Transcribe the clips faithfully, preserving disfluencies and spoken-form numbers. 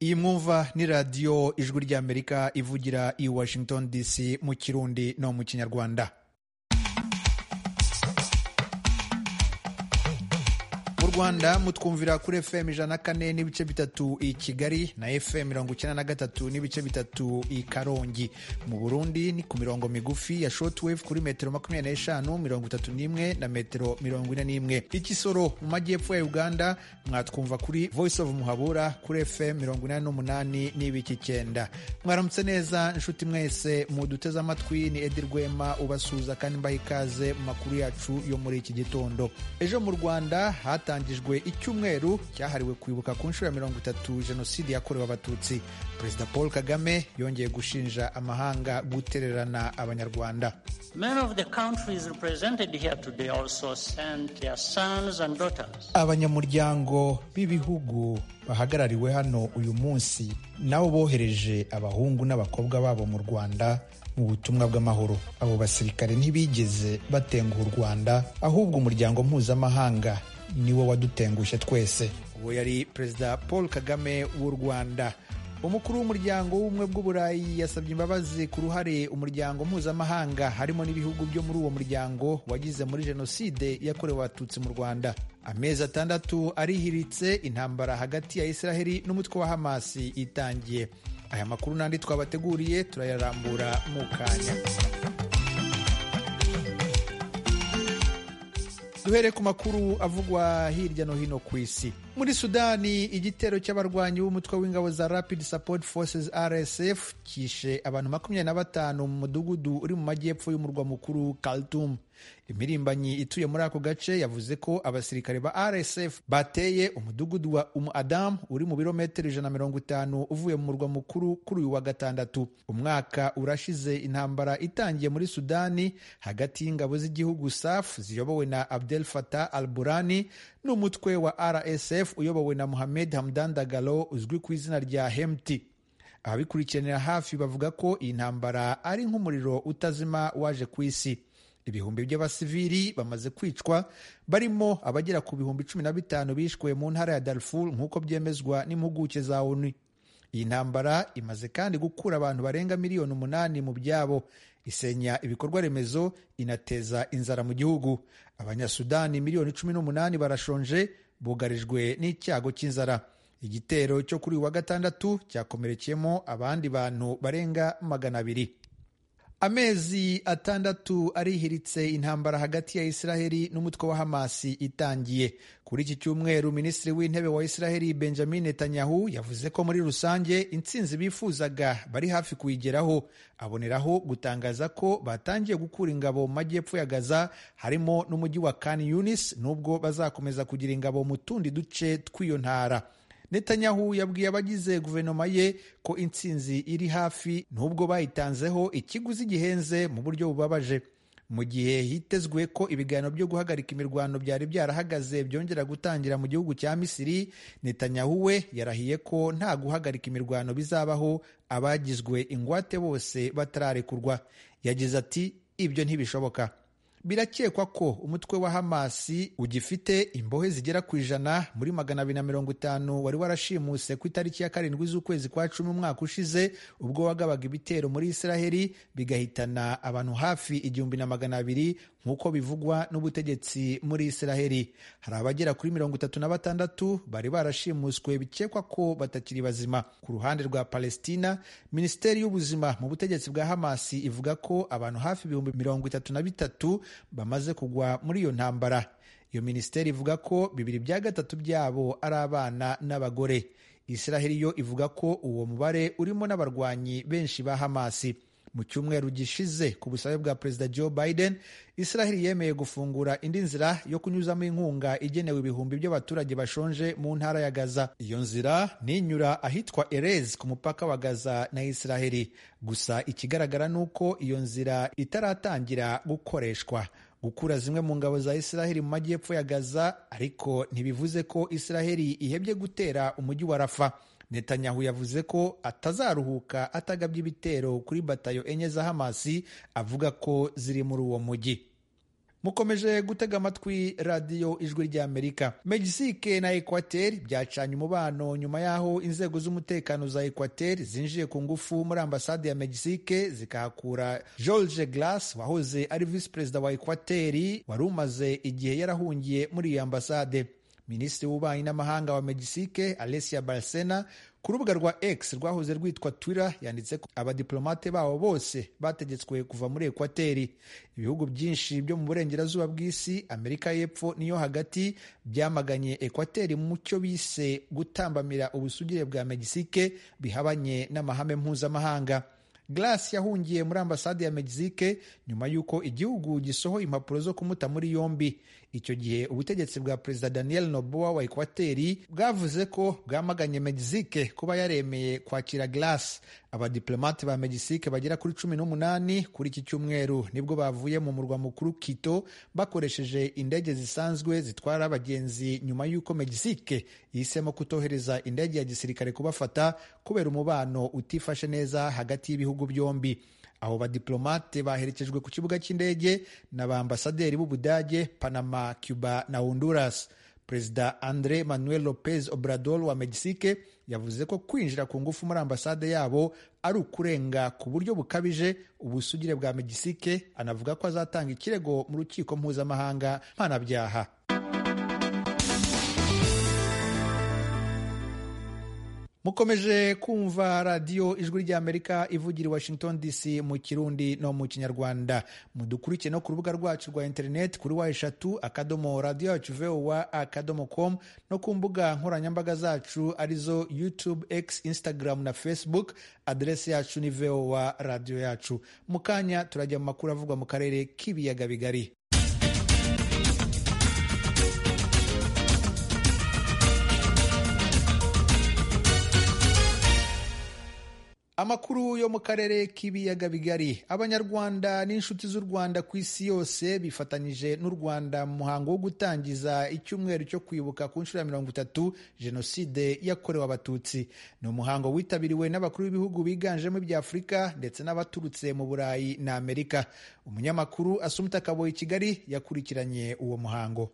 iyi mwumva ni radiyo ijwi ry'Amerika ivugira i Washington D C mu Kirundi no mu Kinyarwanda. Mu Rwanda mutwumvira kuri F M ijana na kane n'ibice bitatu i Kigali na F M mirongo icyenda na gatatu n'ibice bitatu i Karongi. Mu Burundi ni ku mirongo migufi ya shortwave kuri metero makumyabiri n'eshanu, mirongo itatu n'imwe na metero mirongo ine n'imwe. Ikisoro mu majyepfo ya Uganda mwatwumva kuri Voice of Muhabura kuri F M mirongo inani n'umunani n'ibice icyenda. Mwaramutse neza nshuti mwese muduteze amatwi, ni Edi Rwema ubasuhuza kandi mbaha ikaze mu makuru yacu yo muri iki gitondo. Ejo mu Rwanda hata hatangijwe icyumweru cyahariwe kwibuka ku nshuro ya mirongo itatu jenoside yakorewe abatutsi. Perezida Paul Kagame yongeye gushinja amahanga gutererana abanyarwanda. Many of the countries represented here today also sent their sons and daughters. Abanyamuryango b'ibihugu bahagarariwe hano uyu munsi nabo bohereje abahungu n'abakobwa babo mu Rwanda mu butumwa bw'amahoro. Abo basirikare ntibigeze batenguha u Rwanda, ahubwo umuryango mpuzamahanga niwo wadutengushe twese. Uwo yari Perezida Paul Kagame w'u Rwanda. Umukuru w'umuryango w'ubumwe bw'Uburayi yasabye imbabazi ku ruhare umuryango mpuzamahanga harimo n'ibihugu byo muri uwo muryango wagize muri jenoside yakorewe abatutsi mu Rwanda. Amezi atandatu arihiritse intambara hagati ya Israheli n'umutwe wa Hamasi itangiye. Aya makuru n'andi twabateguriye turayarambura mu kanya. Duhere ku makuru avugwa hirya no hino ku isi. Muri Sudani, igitero cy'abarwanyi b'umutwe w'ingabo za Rapid Support Forces R S F kishe abantu makumyabiri na batanu mu mudugudu uri mu majyepfo y'umurwa mukuru Khartoum. Imirimbanyi ituye muri ako gace yavuze ko abasirikare ba R S F bateye umudugudu wa Umm Adam uri mu birometero ijana na mirongo itanu uvuye mu murwa mukuru kuri uyu wa gatandatu. Umwaka urashize intambara itangiye muri Sudani hagati y'ingabo z'igihugu S A F ziyobowe na Abdel Fattah al-Burhani n'umutwe wa R S F uyobowe na Mohamed Hamdan Dagalo uzwi ku izina rya Hemti. Ababikurikiranira hafi bavuga ko iyi ntambara ari nk'umuriro utazima waje ku isi. Ibihumbi by'abasivili bamaze kwicwa, barimo abagera ku bihumbi cumi na bitanu bishwe mu ntara ya Darfur nk'uko byemezwa n'impuguke za O N U. Iyi ntambara imaze kandi gukura abantu barenga miliyoni umunani mu byabo, isenya ibikorwa remezo, inateza inzara mu gihugu. Abanyasudani miliyoni cumi n'umunani barashonje, bugarijwe n'icyago cy'inzara. Igitero cyo kuri wa gatandatu cyakomerekeyemo abandi bantu barenga magana abiri. Amezi atandatu arihiritse intambara hagati ya Israheli n'umutwe wa Hamasi itangiye. Kuri iki cyumweru Minisitiri w'Intebe wa Israheli Benjamin Netanyahu yavuze ko muri rusange intsinzi bifuzaga bari hafi kuyigeraho. Aboneraho gutangaza ko batangiye gukura ingabo mu majyepfo ya Gaza harimo n'umujyi wa Khan Yunis, nubwo bazakomeza kugira ingabo mu tundi duce tw'iyo ntara. Netanyahu yabwiye abagize guverinoma ye ko intsinzi iri hafi nubwo bayitanzeho ikiguzi gihenze mu buryo bubabaje. Mu gihe hitezwe ko ibiganiro byo guhagarika imirwano byari byarahagaze byongera gutangira mu gihugu cya Misiri, Netanyahu we yarahiye ko nta guhagarika imirwano bizabaho abagizwe ingwate bose batararekurwa. Yagize ati ibyo ntibishoboka. Birakekwa ko umutwe wa Hamasi ugifite imbohe zigera ku ijana muri magana abiri na mirongo itanu wari warashimuse ku itariki ya karindwi z'ukwezi kwa cumi umwaka ushize, ubwo wagabaga ibitero muri Israheli bigahitana abantu hafi igihumbi na magana abiri nk'uko bivugwa n'ubutegetsi muri Israheli. Hari abagera kuri mirongo itatu na batandatu bari barashimuswe bikekwa ko batakiri bazima. Ku ruhande rwa Palestina, Minisiteri y'Ubuzima mu butegetsi bwa Hamasi ivuga ko abantu hafi ibihumbi mirongo itatu na bitatu bamaze kugwa muri iyo ntambara. Iyo minisiteri ivuga ko bibiri bya gatatu byabo ari abana n'abagore. Israheli yo ivuga ko uwo mubare urimo n'abarwanyi benshi ba Hamasi. Mu cyumweru gishize ku busabe bwa Perezida Joe Biden, Israheli yemeye gufungura indi nzira yo kunyuzamo inkunga igenewe ibihumbi by'abaturage bashonje mu ntara ya Gaza. Iyo nzira ninyura ahitwa Erez ku mupaka wa Gaza na Israheli. Gusa ikigaragara nuko iyo nzira itaratangira gukoreshwa. Gukura zimwe mu ngabo za Israheli mu majyepfo ya Gaza ariko ntibivuze ko Israheli ihebye gutera umujyi wa Rafa. Netanyahu yavuze ko atazaruhuka atagabye ibitero kuri batayo enye za Hamasi avuga ko ziri muri uwo mujyi. mukomeje gutega amatwi radiyo ijwi ry'Amerika. Mexique na Equateur byacanye umubano nyuma y'aho inzego z'umutekano za Equateur zinjiye ku ngufu muri ambasade ya Mexique zikahakura Jorge Glass wahoze ari visi perezida wa Equateur wari umaze igihe yarahungiye muri iyo ambasade. Minisitiri w'ububanyi n'amahanga wa Mexique Alessia Bárcena ku rubuga rwa X rwahoze rwitwa Twitter yanditse ko abadiplomate babo bose bategetswe kuva muri Equateur. Ibihugu byinshi byo mu burengerazuba bw'isi, Amerika y'Epfo n'iyo hagati byamaganye Equateur mu cyo bise gutambamira ubusugire bwa Mexique bihabanye n'amahame mpuzamahanga. Glass yahungiye muri ambasade ya Mexique nyuma y'uko igihugu gisohoye impapuro zo kumuta muri yombi. Icyo gihe ubutegetsi bwa Perezida Daniel Noboa wa Equateur bwavuze ko bwamaganye Mexique kuba yaremeye kwakira Glass. Abadiplomate ba Mexique bagera kuri cumi n'umunani kuri iki cyumweru nibwo bavuye mu murwa mukuru Quito bakoresheje indege zisanzwe zitwara abagenzi nyuma y'uko Mexique yihisemo kutohereza indege ya gisirikare kubafata kubera umubano utifashe neza hagati y'ibihugu byombi. Aho badiplomate baherekejwe ku kibuga cy'indege na ba ambasaderi b'Ubudage, Panama, Cuba na Honduras. Perezida Andre Manuel Lopez Obrador wa Mexique yavuze ko kwinjira ku ngufu muri ambasade yabo ari ukurenga ku buryo bukabije ubusugire bwa Mexique. Anavuga ko azatanga ikirego mu rukiko mpuzamahanga mpanabyaha. Mukomeje kumva radiyo ijwi ry'Amerika ivugira i Washington D C mu Kirundi no mu Kinyarwanda. Mudukurikire no ku rubuga rwacu rwa internet kuri wa eshatu akadomo radio yacu voa akadomo com no ku mbuga nkoranyambaga zacu arizo YouTube, X, Instagram na Facebook. Adresi yacu ni voa radio yacu. Mukanya turajya mu makuru avugwa mu karere k'ibiyaga bigari. Amakuru yo mu karere k'ibiyaga bigari. Abanyarwanda n'inshuti z'u Rwanda ku isi yose bifatanyije n'u Rwanda mu muhango wo gutangiza icyumweru cyo kwibuka ku nshuro ya mirongo itatu Jenoside yakorewe Abatutsi. Ni umuhango witabiriwe n'abakuru b'ibihugu biganjemo ibya Afurika ndetse n'abaturutse mu Burayi na Amerika. Umunyamakuru Asumta Kaboyi Kigali yakurikiranye uwo muhango.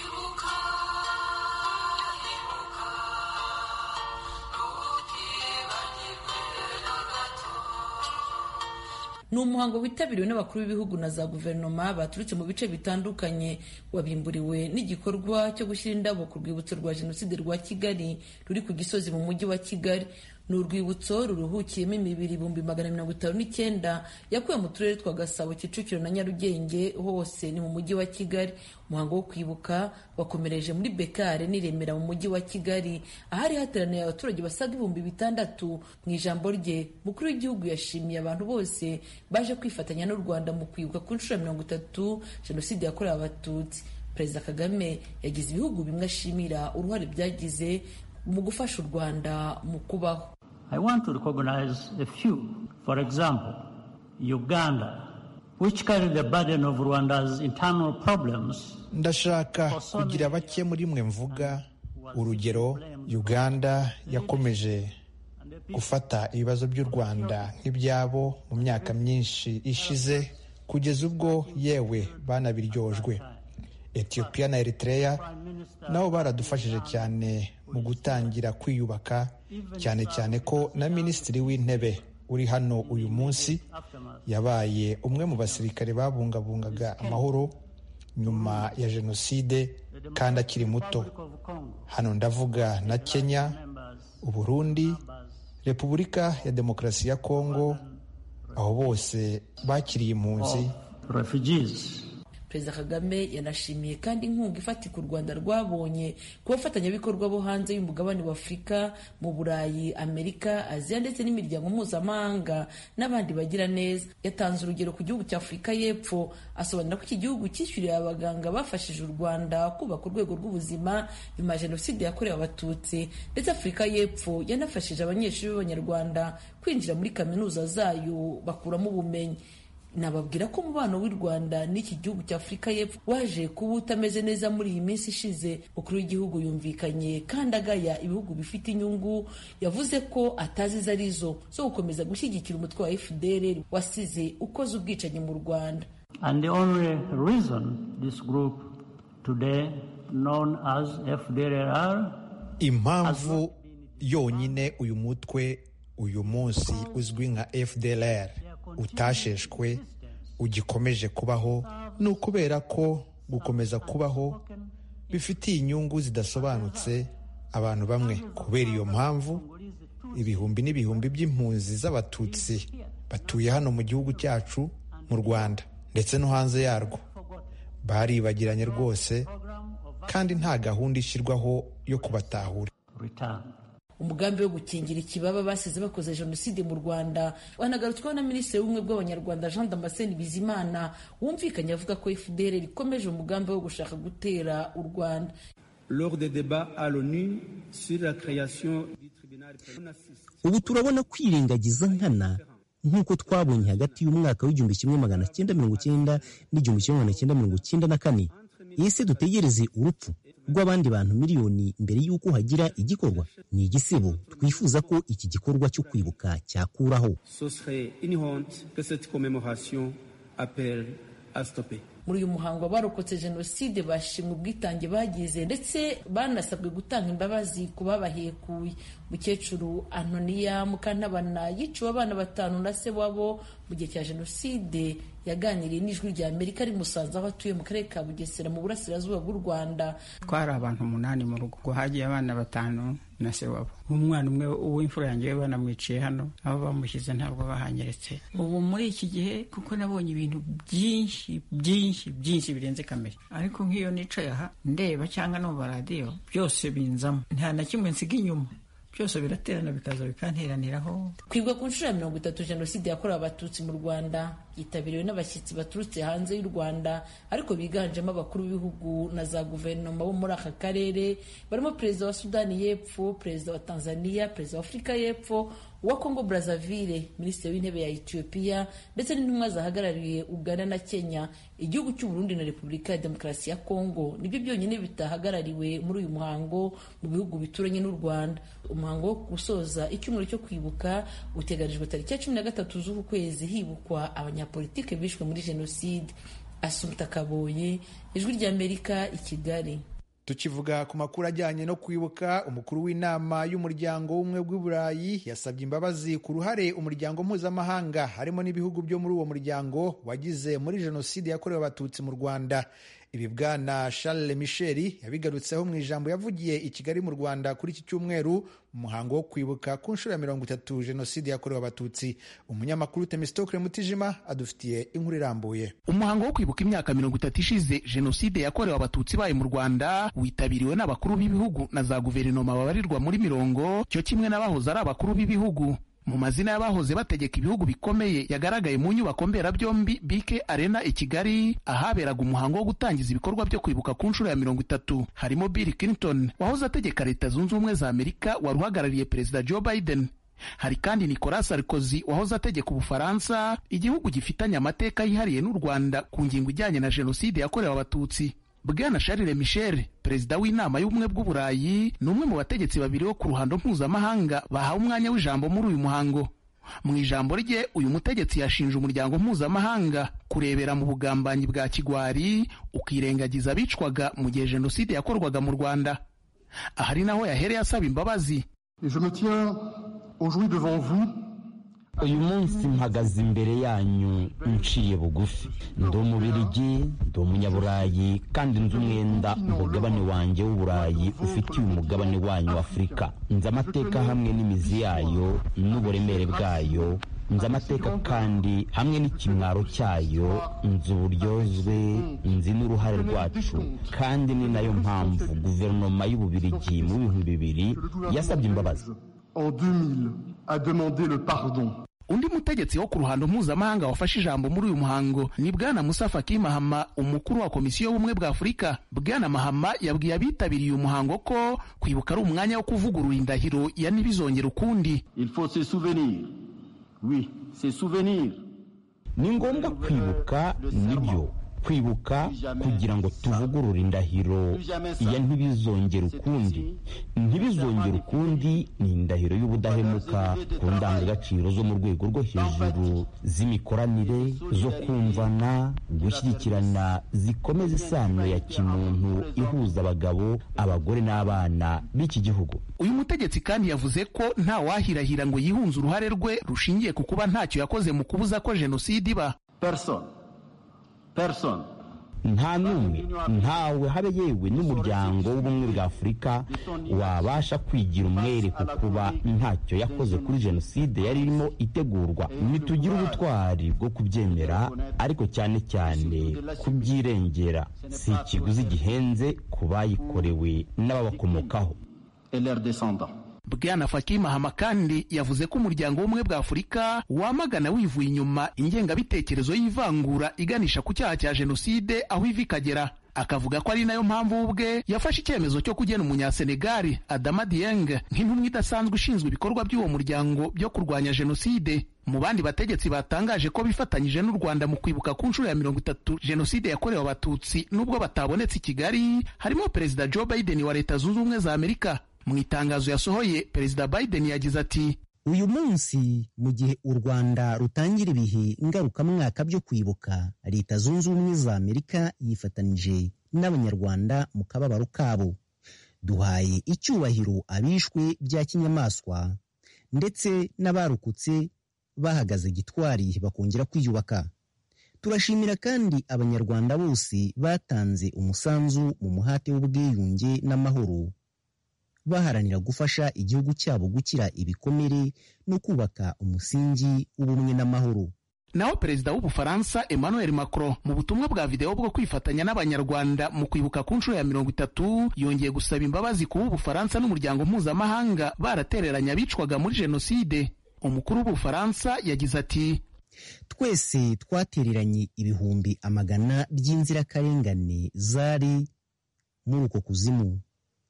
Ni umuhango witabiriwe n'abakuru b'ibihugu na za guverinoma baturutse mu bice bitandukanye, wabimburiwe n'igikorwa cyo gushyira indabo ku rwibutso rwa Jenoside rwa Kigali ruri ku Gisozi mu mujyi wa Kigali. Ni urwibutso ruruhukiyemo imibiri ibihumbi magana mirongo itanu n'icyenda yakuwe mu turere twa Gasabo, Kicukiro na Nyarugenge, hose ni mu mujyi wa Kigali. Umuhango wo kwibuka wakomereje muri Bekare n'i Remera mu mujyi wa Kigali, ahari hateraniye abaturage basaga ibihumbi bitandatu. Mu ijambo rye, Umukuru w'igihugu yashimiye abantu bose baje kwifatanya n'u Rwanda mu kwibuka ku nshuro ya mirongo itatu Jenoside yakorewe Abatutsi. Perezida Kagame yagize ibihugu bimwe ashimira uruhare byagize mu gufasha u Rwanda mu kubaho. I want to recognize a few. For example, Uganda, which carried the burden of Rwanda's internal problems. Ndashaka kugira bake muri mwe mvuga. Urugero, Uganda yakomeje gufata ibibazo by'u Rwanda nk'ibyabo mu myaka myinshi ishize kugeza ubwo yewe banabiryojwe. Ethiopia na Eritrea nabo baradufashije cyane mu gutangira kwiyubaka, cyane cyane ko na Minisitiri w'Intebe uri hano uyu munsi yabaye umwe mu basirikare babungabungaga amahoro nyuma ya Jenoside kandi akiri muto. Hano ndavuga na Kenya, Uburundi, Repubulika ya Demokarasi ya Kongo, aho bose bakiriye impunzi. Perezida Kagame yanashimiye kandi inkunga ifatika u Rwanda rwabonye ku bafatanyabikorwa bo hanze y'umugabane wa Afurika, mu Burayi, Amerika, Aziya ndetse n'imiryango mpuzamahanga n'abandi bagira neza. Yatanze urugero ku gihugu cya Afurika y'Epfo, asobanura ko iki gihugu cyishyuriye abaganga bafashije u Rwanda kubaka urwego rw'ubuzima nyuma ya Jenoside yakorewe Abatutsi, ndetse Afurika y'Epfo yanafashije abanyeshuri b'Abanyarwanda kwinjira muri kaminuza zayo bakuramo ubumenyi. Nababwira ko umubano w'u Rwanda n'iki gihugu cya Afurika y'Epfo waje kuba utameze neza muri iyi minsi ishize. Umukuru w'igihugu yumvikanye kandi agaya ibihugu bifite inyungu, yavuze ko atazi izo arizo zo gukomeza gushyigikira umutwe wa F D L R wasize ukoze ubwicanyi mu Rwanda. And the only reason this group today known as F D L R, impamvu yonyine uyu mutwe uyu munsi uzwi nka F D L R utasheshwe ugikomeje kubaho ni ukubera ko gukomeza kubaho bifitiye inyungu zidasobanutse abantu bamwe. Kubera iyo mpamvu ibihumbi n'ibihumbi by'impunzi z'abatutsi batuye hano mu gihugu cyacu mu Rwanda ndetse no hanze yarwo baribagiranye rwose, kandi nta gahunda ishyirwaho yo kubatahura. Umugambi wo gukingira ikibaba basize bakoze jenoside mu Rwanda wanagarutsweho na Minisitiri w'Ubumwe bw'Abanyarwanda Jean Damascene Bizimana, wumvikanye avuga ko F D L R ikomeje umugambi wo gushaka gutera u Rwanda. Lors des débats à l'ONU sur la création du tribunal, ubu turabona kwirengagiza nkana nk'uko twabonye hagati y'umwaka w'igihumbi kimwe magana cyenda mirongo cyenda n'igihumbi kimwe magana cyenda mirongo cyenda na kane. Ese dutegereze urupfu rw'abandi bantu miliyoni mbere y'uko hagira igikorwa? Ni igisibo twifuza ko iki gikorwa cyo kwibuka cyakuraho. Ce serait une honte que cette commémoration appelle à stopper. Muri uyu muhango abarokotse jenoside bashimwe ubwitange bagize ndetse banasabwe gutanga imbabazi ku babahekuye. Mukecuru Antonia Mukantabana yiciwe abana batanu na se wabo mu gihe cya jenoside yaganiriye n'Ijwi rya Amerika ari Musanze, aho atuye mu karere ka Bugesera mu burasirazuba bw'u Rwanda. Twari abantu umunani mu rugo, ngo hagiye abana batanu na se wabo. Umwana umwe w'imfura yanjye banamwiciye hano, aho bamushyize ntabwo bahanyeretse. Ubu muri iki gihe kuko nabonye ibintu byinshi byinshi byinshi birenze kamere, ariko nk'iyo nicaye aha ndeba cyangwa no radiyo byose binzamo, nta na kimwe nsiga inyuma, byose biraterana bikaza bikanteraniraho. Kwibwa ku nshuro ya mirongo itatu jenoside yakorewe abatutsi mu Rwanda yitabiriwe n'abashyitsi baturutse hanze y'u Rwanda, ariko biganjemo abakuru b'ibihugu na za guverinoma bo muri aka karere, barimo perezida wa Sudani y'Epfo, perezida wa Tanzania, perezida wa Afurika y'Epfo, uwa Congo Brazzaville, minisitiri w'intebe ya Ethiopia ndetse n'intumwa zahagarariye Uganda na Kenya. Igihugu cy'u Burundi na Repubulika ya Demokarasi ya Congo nibyo byonyine bitahagarariwe muri uyu muhango mu bihugu bituranye n'u Rwanda. Umuhango wo gusoza icyumweru cyo kwibuka uteganijwe tariki ya cumi na gatatu z'uku kwezi hibukwa abanyapolitike bishwe muri jenoside. Assumpta Kaboye, Ijwi rya Amerika, i Kigali. Tukivuga ku makuru ajyanye no kwibuka, umukuru w'inama y'umuryango w'ubumwe bw'u Burayi yasabye imbabazi ku ruhare umuryango mpuzamahanga harimo n'ibihugu byo muri uwo muryango wagize muri jenoside yakorewe abatutsi mu Rwanda. Ibi Bwana Charles Michel yabigarutseho mu ijambo yavugiye i Kigali mu Rwanda kuri iki cyumweru mu muhango wo kwibuka ku nshuro ya mirongo itatu jenoside yakorewe abatutsi. Umunyamakuru Temistokle Mutijima adufitiye inkuru irambuye. Umuhango wo kwibuka imyaka mirongo itatu ishize jenoside yakorewe abatutsi baye mu Rwanda witabiriwe n'abakuru b'ibihugu na za guverinoma babarirwa muri mirongo, cyo kimwe n'abahoze ari abakuru b'ibihugu. Mu mazina y'abahoze bategeka ibihugu bikomeye yagaragaye mu nyubako mberabyombi B K Arena i Kigali, ahaberaga umuhango wo gutangiza ibikorwa byo kwibuka ku nshuro ya mirongo itatu. Harimo Bill Clinton wahoze ategeka Leta Zunze Ubumwe za Amerika wari uhagarariye Perezida Joe Biden. Hari kandi Nicolas Sarkozy wahoze ategeka Ubufaransa, igihugu gifitanye amateka yihariye n'u Rwanda ku ngingo ijyanye na jenoside yakorewe abatutsi. Bwana Charles Michel, perezida w'inama y'ubumwe bw'u Burayi, ni umwe mu bategetsi babiri bo ku ruhando mpuzamahanga bahawe umwanya w'ijambo muri uyu muhango. Mu ijambo rye, uyu mutegetsi yashinje umuryango mpuzamahanga kurebera mu bugambanyi bwa kigwari ukirengagiza abicwaga mu gihe jenoside yakorwaga mu Rwanda. Ahari naho yahereye asaba imbabazi. Je me tiens aujourd'hui devant vous. Uyu munsi mpagaze imbere yanyu nciye bugufi. Ndi umubirigi, ndi umunyaburayi, kandi nzi umwenda umugabane wanjye w'Uburayi ufitiye umugabane wanyu wa Afurika. Nzi amateka hamwe n'imizi yayo n'uburemere bwayo, nzi amateka kandi hamwe n'ikimwaro cyayo, nzi uburyozwe, nzi n'uruhare rwacu, kandi ni nayo mpamvu guverinoma y'Ububirigi mu bihumbi bibiri yasabye imbabazi. En deux mille a demandé le pardon. Undi mutegetsi wo ku ruhando mpuzamahanga wafashe ijambo muri uyu muhango ni Bwana Musa Faki Mahama, umukuru wa Komisiyo y'Ubumwe bwa Afurika. Bwana Mahama yabwiye abitabiriye umuhango ko kwibuka ari umwanya wo kuvugurura indahiro ya ntibizongera ukundi. Il faut se souvenir. Oui, se souvenir. Ni ngombwa kwibuka, nibyo, kwibuka kugira ngo tuvugurure indahiro ya ntibizongere ukundi. Ntibizongere ukundi ni indahiro y'ubudahemuka ku ndangagaciro zo mu rwego rwo hejuru z'imikoranire, zo kumvana, gushyigikirana, zikomeza isano ya kimuntu ihuza abagabo, abagore n'abana b'iki gihugu. Uyu mutegetsi kandi yavuze ko nta wahirahira ngo yihunze uruhare rwe rushingiye ku kuba ntacyo yakoze mu kubuza ko jenoside iba. Personne. Personne. Nta n'umwe, ntawe habe yewe n'umuryango w'ubumwe bwa Afurika wabasha kwigira umwere ku kuba ntacyo yakoze kuri jenoside yari irimo itegurwa. Nitugira ubutwari bwo kubyemera, ariko cyane cyane kubyirengera. Si ikiguzi gihenze ku bayikorewe n'ababakomokaho. Bwana Faki Mahama kandi yavuze ko umuryango w'ubumwe bwa Afurika wamagana wivuye inyuma ingengabitekerezo y'ivangura iganisha ku cyaha cya jenoside aho iva ikagera. Akavuga ko ari nayo mpamvu ubwe yafashe icyemezo cyo kugena umunyasenegali Adama Dieng nk'intumwa idasanzwe ishinzwe ibikorwa by'uwo muryango byo kurwanya jenoside. Mu bandi bategetsi batangaje ko bifatanyije n'u Rwanda mu kwibuka ku nshuro ya mirongo itatu jenoside yakorewe Abatutsi nubwo batabonetse i Kigali, harimo Perezida Joe Biden wa Leta Zunze Ubumwe za Amerika. Mu itangazo yasohoye, Perezida Biden yagize ati: uyu munsi mu gihe u Rwanda rutangira ibihe ngarukamwaka byo kwibuka, Leta Zunze Ubumwe za Amerika yifatanije n'Abanyarwanda mu kababaro kabo. Duhaye icyubahiro abishwe bya kinyamaswa ndetse n'abarokotse bahagaze gitwari bakongera kwiyubaka. Turashimira kandi Abanyarwanda bose batanze umusanzu mu muhate w'ubwiyunge n'amahoro, baharanira gufasha igihugu cyabo gukira ibikomere no kubaka umusingi w'ubumwe n'amahoro. Naho Perezida w'Ubufaransa Emmanuel Macron mu butumwa bwa video bwo kwifatanya n'Abanyarwanda mu kwibuka ku nshuro ya mirongo itatu yongeye gusaba imbabazi ku Bufaransa n'umuryango mpuzamahanga baratereranya abicwaga muri jenoside. Umukuru w'Ubufaransa yagize ati: twese twatereranye ibihumbi amagana by'inzirakarengane zari muri uko kuzimu.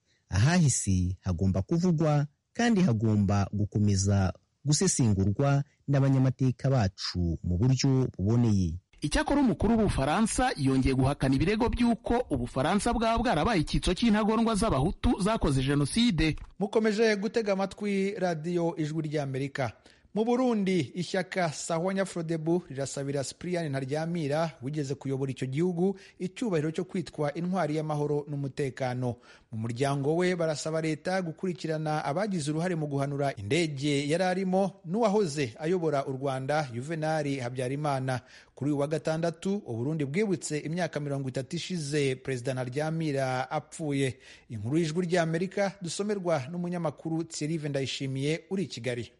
Ahahise hagomba kuvugwa kandi hagomba gukomeza gusesengurwa n'abanyamateka bacu mu buryo buboneye. Icyakora umukuru w'Ubufaransa yongeye guhakana ibirego by'uko Ubufaransa bwaba bwarabaye icyitso cy'intagondwa z'abahutu zakoze jenoside. Mukomeje gutega amatwi radiyo Ijwi ry'Amerika. Mu Burundi, ishyaka Sahwanya Frodebu rirasabira Cyprien Ntaryamira wigeze kuyobora icyo gihugu icyubahiro cyo kwitwa intwari y'amahoro n'umutekano. Mu muryango we barasaba leta gukurikirana abagize uruhare mu guhanura indege yari arimo n'uwahoze ayobora u Rwanda Juvenal Habyarimana. Kuri uyu wa gatandatu, Uburundi bwibutse imyaka mirongo itatu ishize Perezida Ntaryamira apfuye. Inkuru y'Ijwi ry'Amerika dusomerwa n'umunyamakuru Thierry Ndayishimiye uri i Kigali.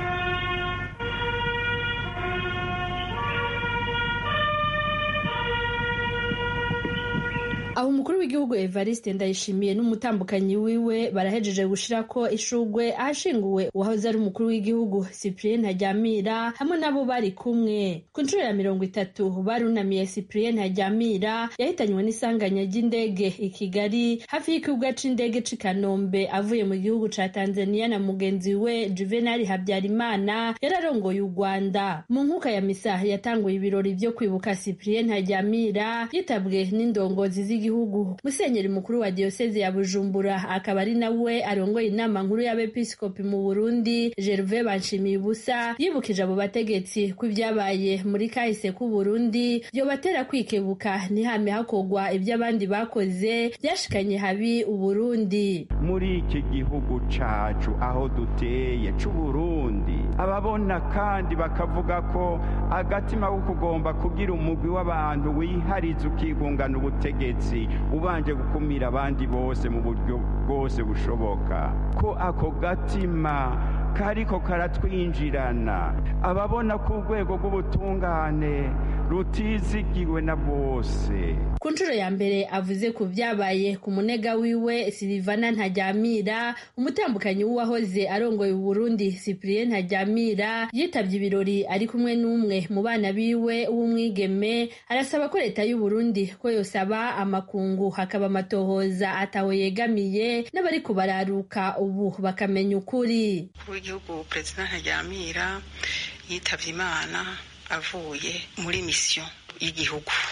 Aho umukuru w'igihugu Evariste Ndayishimiye n'umutambukanyi wiwe barahejeje gushirako ishugwe ahashinguwe uwahoze ari umukuru w'igihugu Cyprien Ntaryamira hamwe nabo bari kumwe. Ku nshuro ya mirongo itatu barunamiye Cyprien Ntaryamira yahitanywe n'isanganya ry'indege i Kigali hafi y'ikibuga c'indege c'i Kanombe avuye mu gihugu ca Tanzania na mugenzi we Juvenal Habyarimana yararongoye u Rwanda. Mu nkuka ya misa yatanguye ibirori byo kwibuka Cyprien Ntaryamira yitabwe n'indongozi z'igihugu. Musenyeri mukuru wa Diocese ya Bujumbura akaba ari nawe arongoye inama nkuru y'abepiskopi mu Burundi Gervais Banshimibusa yibukije abo bategetsi ko ibyabaye muri kahise ku Burundi byo batera kwikebuka ntihame hakogwa ibyo abandi bakoze byashikanye habi u Burundi. Muri iki gihugu cacu aho duteye c'u Burundi ababona kandi bakavuga ko agatima ko kugomba kugira umugwi w'abantu wihariza ukigungana ubutegetsi ubanje gukumira abandi bose mu buryo bwose bushoboka, ko ako gatima kariko karatwinjirana. Ababona ku rwego rw'ubutungane rutizigiwe na bose. Ku nshuro ya mbere avuze ku byabaye ku munega wiwe Silvana Ntaryamira, umutambukanyi w'uwahoze arongoye u Burundi Cyprien Ntaryamira yitabye ibirori ari kumwe n'umwe mu bana biwe w'umwigeme. Arasaba ko leta y'u Burundi ko yosaba amakungu hakaba amatohoza ataho yegamiye n'abari kubararuka ubu bakamenya ukuri. W'igihugu Perezida Ntaryamira yitavye Imana avuye muri mission y'igihugu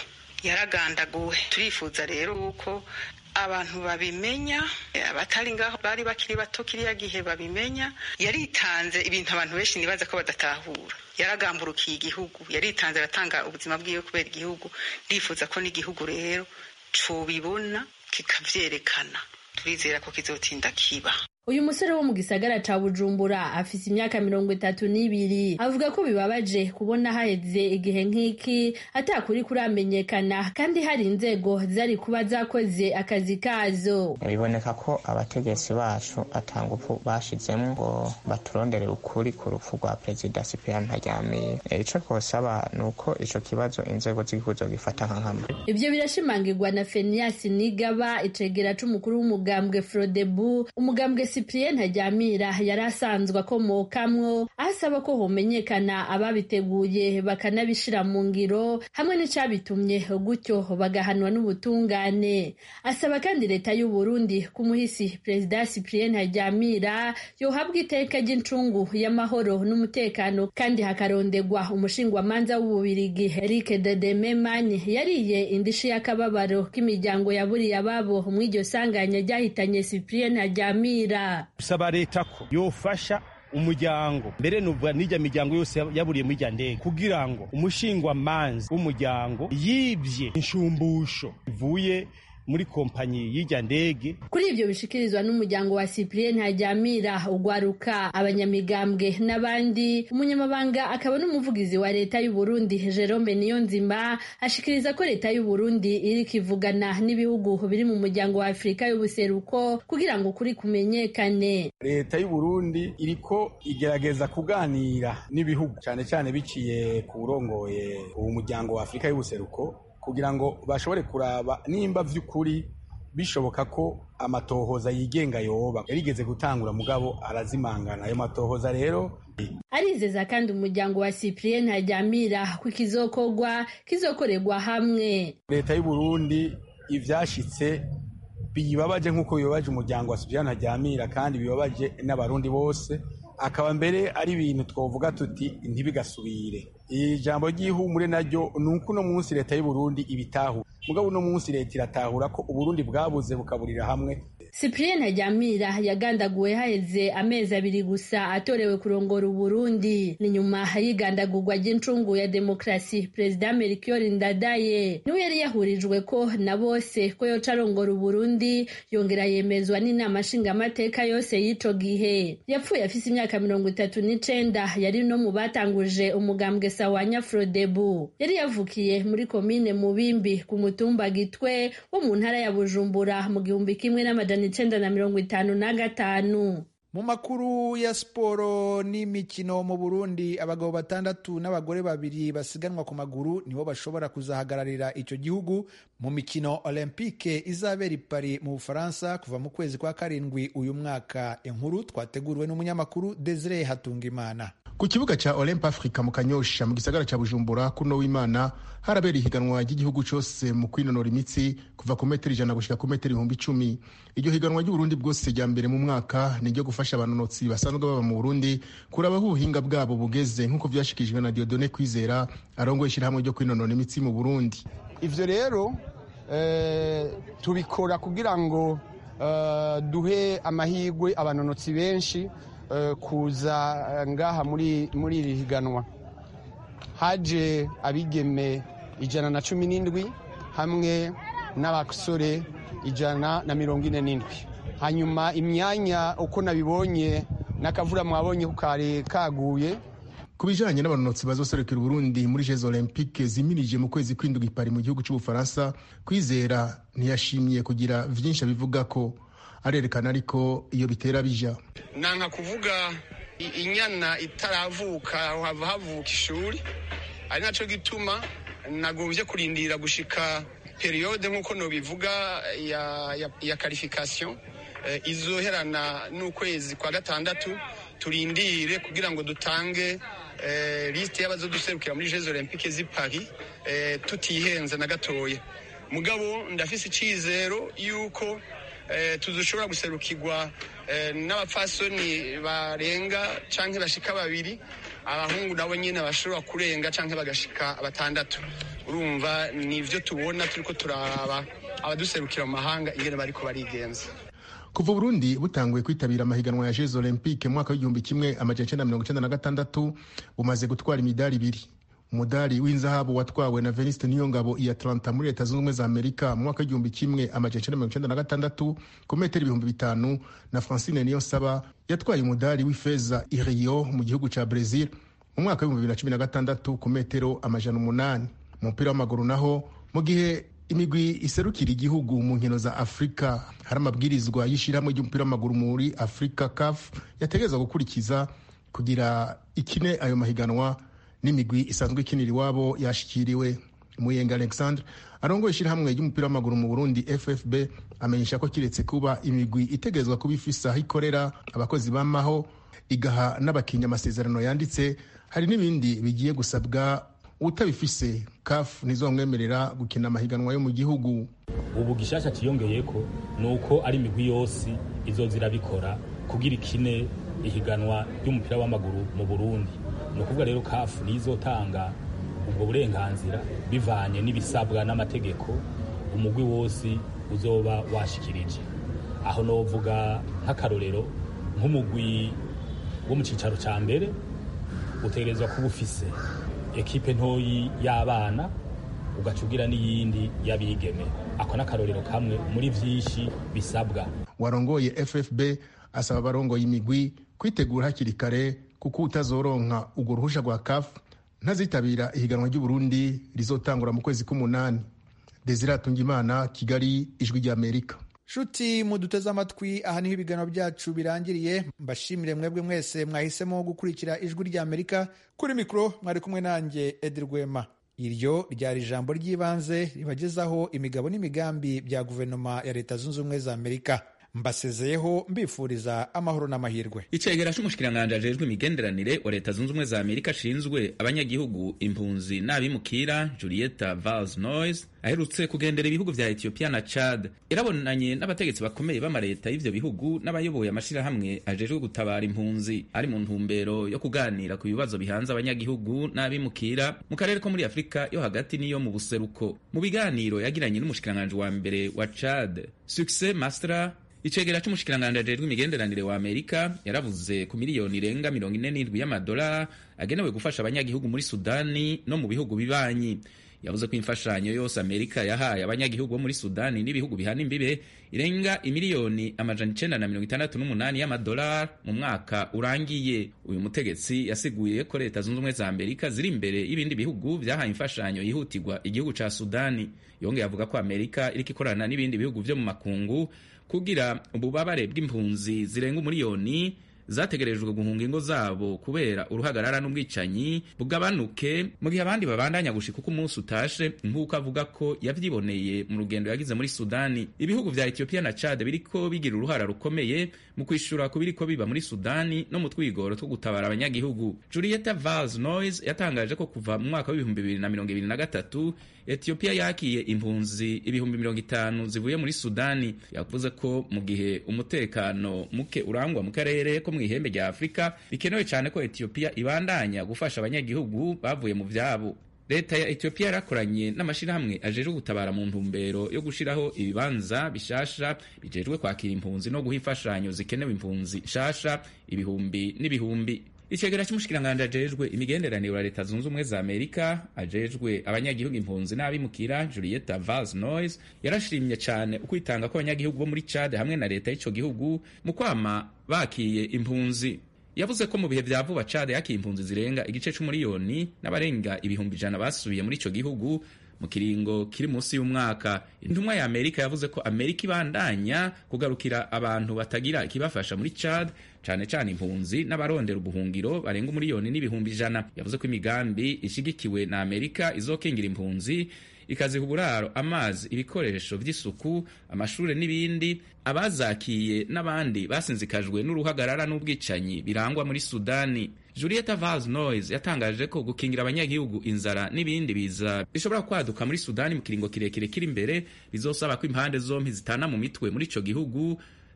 yaragandaguwe. Turifuza rero uko abantu babimenya, abatari ngaho bari bakiri bato kiriya gihe babimenya. Yaritanze ibintu abantu benshi nibaza ko badatahura. Yaragamburukiye igihugu, yaritanze aratanga ubuzima bwiwe kubera igihugu. Ndifuza ko n'igihugu rero cobibona kikavyerekana. Turizera ko kizotinda kiba. Uyu musore wo mu gisagara ca Bujumbura afise imyaka mirongo itatu n'ibiri avuga ko bibabaje kubona haheze igihe nk'iki atakuri kuramenyekana kandi hari inzego zari kuba zakoze akazi kazo. Biboneka ko abategetsi bacu atangufu bashizemo ngo baturondere ukuri ku rupfu rwa Perezida Cyprien Ntaryamira. Ico twosaba nuko ico kibazo inzego z'igihugu gifata nka nkama. Ivyo birashimangirwa na Fenias Nigaba, icegera c'umukuru w'umugambwe Frodebu, umugambwe Cyprien Ntaryamira yari asanzwe akomokamwo, asaba ko homenyekana ababiteguye bakanabishira mu ngiro hamwe n'icabitumye gutyo bagahanwa n'ubutungane. Asaba kandi leta y'u Burundi kumuhisi Perezida Cyprien Ntaryamira yohabwa iteka ry'incungu y'amahoro n'umutekano kandi hakarondegwa umushingwamanza w'Ububirigi Eric Dedememani yariye indishi y'akababaro k'imiryango yaburiye ababo mw'iryo sanganya ryahitanye Cyprien Ntaryamira. Usaba leta ko yofasha umuryango mbere nuvuga n'ijya miryango yose yaburiye muri ndege kugira ngo umushingwa manzi w'umuryango yibye inshumbusho ivuye muri kompanyi y'ijya ndege. Kuri ivyo bishikirizwa n'umuryango wa Cyprien Ntaryamira, ugwaruka, abanyamigambwe n'abandi, umunyamabanga akaba n'umuvugizi wa leta y'u Burundi Jerome Niyonzima ashikiriza ko leta y'u Burundi iri kivugana n'ibihugu biri mu muryango wa Afrika y'ubuseruko kugira ngo kuri kumenyekane. Leta y'u Burundi iriko igerageza kuganira n'ibihugu cyane cyane biciye ku burongoye uwo muryango wa Afrika y'ubuseruko kugira ngo bashobore kuraba nimba vy'ukuri bishoboka ko amatohoza yigenga yoba yarigeze gutangura mugabo arazimangana. Ayo matohoza rero arizeza kandi umuryango wa Cyprien Ntaryamira ko kizokorwa kizokorerwa hamwe. Leta y'u Burundi ivyashitse bibabaje nk'uko bibabaje umuryango wa Cyprien Ntaryamira kandi bibabaje n'abarundi bose, akaba mbere ari ibintu twovuga tuti ntibigasubire. Ijambo ry'ihumure naryo nuko no munsi leta y'u Burundi ibitahu mugabo no munsi leta iratahura ko Uburundi bwabuze bukaburira hamwe. Cyprien Ntaryamira yagandaguwe haheze amezi abiri gusa atorewe kurongora Uburundi. Ni nyuma y'igandagurwa ry'incungu ya demokrasi Perezida Melchior Ndadaye niwe yari yahurijwe ko na bose ko yoca arongora Uburundi, yongera yemezwa n'inama nshingamateka yose y'ico gihe. Yapfuye afise imyaka mirongo itatu n'icenda, yari no mu batanguje umugambwe Sawanya Frodebu. Yari yavukiye muri komine Mubimbi ku mutumba Gitwe wo mu ntara ya Bujumbura mu gihumbi kimwe n'amajana icenda na mirongo itanu na gatanu. Mu makuru ya siporo n'imikino mu Burundi, abagabo batandatu n'abagore babiri basiganwa ku maguru nibo bashobora kuzahagararira ico gihugu mu mikino Olympique izabera i Paris mu Bufaransa kuva mu kwezi kwa karindwi uyu mwaka. Inkuru twateguriwe n'umunyamakuru Desire Hatungimana. Ku kibuga cha Olympe Africa mu Kanyosha mu gisagara cha Bujumbura kuno w'Imana harabera ihiganwa ry'igihugu cyose mu kwinonora imitsi kuva ku metero ijana gushika ku metero ibihumbi icumi. Iryo higanwa ry'Uburundi bwose rya mbere mu mwaka ni ryo gufasha abanonotsi basanzwe baba mu Burundi kuraba ubuhinga bwabo bugeze nk'uko vyashikijwe na Dieudonné Kwizera arongoye ishirahamwe ryo kwinonora imitsi mu Burundi. Ivyo rero eh, tubikora kugira ngo uh, duhe amahirwe abanonotsi benshi uh, kuza ngaha muri muri iri higanwa. Haje abigeme ijana na cumi n'indwi hamwe n'abasore ijana na mirongo ine n'indwi. Hanyuma imyanya uko nabibonye n'akavura mwabonye ko kare kaguye. Kubijanye n'abanonotsi bazoserukira Burundi muri Jeux Olympiques zimirije mu kwezi kw'indwi i Paris mu gihugu cy'u Bufaransa, Kwizera ntiyashimiye kugira vyinshi bivuga ko arerekana ariko iyo bitera bija. Nanka kuvuga inyana itaravuka hava havuka ishuri, ari naco gituma nagomvye kurindira gushika periode nkuko no bivuga ya ya, ya qualification eh, izoherana n'ukwezi kwa gatandatu. Turindire kugira ngo dutange eh, liste y'abazoduserukira muri Jeux Olympiques z'i Paris eh, tutihenze na gatoya. Mugabo ndafise icizero yuko eh, tuzoshobora guserukirwa eh, n'abapfasoni barenga canke bashika babiri abahungu nabo nyine bashobora kurenga canke bagashika batandatu. Urumva nivyo tubona turiko turaba abaduserukira mu mahanga ingene bariko barigenza. Kuva Burundi butanguye kwitabira amahiganwa ya Jeux Olympiques mu mwaka w'igihumbi kimwe amajana icenda mirongo icenda na gatandatu bumaze gutwara imidari ibiri. Umudari w'inzahabu watwawe na Veniste Niyongabo i Atlanta muri Leta Zunze Ubumwe za Amerika mu mwaka w'igihumbi kimwe amajana icenda mirongo icenda na gatandatu ku metero ibihumbi bitanu, na Francine Niyonsaba yatwaye umudari w'ifeza i Rio mu gihugu ca Brazil mu mwaka w'ibihumbi bibiri na cumi na gatandatu ku metero amajana umunani. Mu mupira w'amaguru naho, mu gihe imigwi iserukira igihugu mu nkino za Afrika hari amabwirizwa y'ishirahamwe ry'umupira w'amaguru muri Afrika C A F yategerezwa gukurikiza kugira ikine ayo mahiganwa, n'imigwi isanzwe ikinira iwabo yashikiriwe. Muyenga Alexandre arongoye ishirahamwe ry'umupira w'amaguru mu Burundi F F B amenyesha ko kiretse kuba imigwi itegerezwa kuba ifise aho ikorera abakozi bamaho igaha n'abakinya amasezerano yanditse, hari n'ibindi bigiye gusabwa utabifise C A F ntizomwemerera gukina amahiganwa yo mu gihugu. Ubu gishasha ciyongeyeko nuko ari imigwi yose izozira bikora kugira ikine ihiganwa ry'umupira w'amaguru mu Burundi. No kuvuga rero C A F nizotanga ubwo burenganzira bivanye n'ibisabwa n'amategeko umugwi wose uzoba washikirije. Aho novuga nk'akarorero nk'umugwi wo mu cicaro ca mbere utegerezwa kuba ufise ekipe ntoyi y'abana ugacugira n'iyindi y'abigeme. Ako n'akarorero kamwe muri vyinshi bisabwa. Warongoye F F B asaba abarongoye imigwi kwitegura hakiri kare kuko utazoronka urwo ruhusha rwa C A F ntazitabira ihiganwa ry'u Burundi rizotangura mu kwezi k'umunani. Desire Atungimana, Kigali, Ijwi ry'Amerika. Shuti muduteze amatwi, aha niho ibiganiro byacu birangiriye. Mbashimire mwebwe mwese mwahisemo gukurikira Ijwi ry'Amerika. Kuri mikro mwari kumwe nanjye Edi Rwema. Iryo ryari ijambo ry'ibanze ribagezaho imigabo n'imigambi bya guverinoma ya Leta Zunze Ubumwe za Amerika. Mbasezeyeho mbifuriza amahoro n'amahirwe. Icegera c'umushikiranganje ajejwe imigenderanire wa Leta Zunze Ubumwe za Amerika ashinzwe abanyagihugu, impunzi n'abimukira, Julieta Valls-Noyes aherutse kugendera ibihugu vya Ethiopia na Chad. Irabonanye n'abategetsi bakomeye b'amareta y'ivyo bihugu n'abayoboye amashirahamwe ajejwe gutabara impunzi, ari mu ntumbero yo kuganira ku bibazo bihanze abanyagihugu n'abimukira mu karere ko muri Afrika yo hagati n'iyo mu buseruko. Mu biganiro yagiranye n'umushikiranganje wa mbere wa Chad, Succès Mastra, icegera c'umushikiranganje ajejwe imigenderanire wa Amerika yaravuze ku miliyoni irenga mirongo ine n'indwi y'amadolari agenewe gufasha abanyagihugu muri Sudani no mu bihugu bibanyi. Yavuze ko imfashanyo yose Amerika yahaye abanyagihugu bo muri Sudani n'ibihugu bihana imbibe irenga imiliyoni amajana icenda na mirongo itandatu n'umunani y'amadolari mu mwaka urangiye. Uyu mutegetsi yasiguye ko Leta Zunze Ubumwe za Amerika ziri imbere y'ibindi bihugu vyahaye imfashanyo yihutirwa igihugu ca Sudani. Yongeye avuga ko Amerika iriko ikorana n'ibindi bihugu vyo mu makungu kugira ububabare bw'impunzi zirenga umuriyoni zategerejwe guhunga ingo zabo kubera uruhagarara n'ubwicanyi bugabanuke, mu gihe abandi babandanya gushika uko umunsi utashe, nk'uko avuga ko yavyiboneye mu rugendo yagize muri Sudani. Ibihugu vya Ethiopia na Chad biriko bigira uruhara rukomeye mu kwishura ku biriko biba muri Sudani no mu twigoro two gutabara abanyagihugu. Julieta Valls-Noyes yatangaje ko kuva mu mwaka w'ibihumbi bibiri na mirongo ibiri na gatatu Ethiopia yakiye impunzi ibihumbi mirongo itanu zivuye muri Sudani. Yavuze ko mu gihe umutekano muke urangwa mu karere ko mu ihembe rya Afrika bikenewe cyane ko Ethiopia ibandanya gufasha abanyagihugu bavuye mu vyabo. Leta ya Ethiopia yarakoranye n'amashirahamwe ajejwe gutabara mu ntumbero yo gushiraho ibibanza bishasha bijejwe kwakira impunzi no guha imfashanyo zikenewe impunzi shasha ibihumbi n'ibihumbi. Icegera c'umushikiranganje ajejwe imigenderanire wa Leta Zunze Ubumwe za Amerika ajejwe abanyagihugu, impunzi n'abimukira, Julieta Valls-Noyes yarashimye cyane ukwitanga ko abanyagihugu bo muri Chad hamwe na leta y'ico gihugu mu kwama bakiye impunzi. Yavuze ko mu bihe vya vuba Chad yakiye impunzi zirenga igice c'umuriyoni n'abarenga ibihumbi ijana basubiye muri ico gihugu mu kiringo kiri munsi y'umwaka. Intumwa ya Amerika yavuze ko Amerika ibandanya kugarukira abantu batagira ikibafasha muri Chad, cane cane impunzi n'abarondera ubuhungiro barenga umuriyoni n'ibihumbi ijana. Yavuze ko imigambi ishigikiwe na Amerika izokingira impunzi, ikaziha uburaro, amazi, ibikoresho vy'isuku, amashure n'ibindi, abazakiye n'abandi basinzikajwe n'uruhagarara n'ubwicanyi birangwa muri Sudani. Julieta Valls-Noyes yatangaje ko gukingira abanyagihugu inzara n'ibindi biza bishobora kwaduka muri Sudani mu kiringo kirekire kiri imbere bizosaba ko impande zompi zitana mu mitwe muri ico gihugu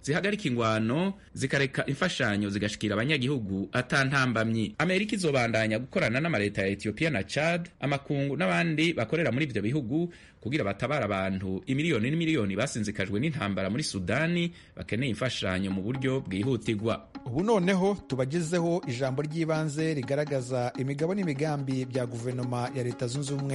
zihagarika ingwano zikareka imfashanyo zigashikira abanyagihugu atantambamyi. Amerika izobandanya gukorana n'amaleta ya Ethiopia na Chad, amakungu n'abandi bakorera muri ivyo bihugu kugira batabara abantu imiliyoni n'imiliyoni basinzikajwe n'intambara muri Sudani bakeneye imfashanyo mu buryo bwihutirwa. Ubu noneho tubagezeho ijambo ry'ibanze rigaragaza imigabo n'imigambi bya guverinoma ya Leta Zunze Ubumwe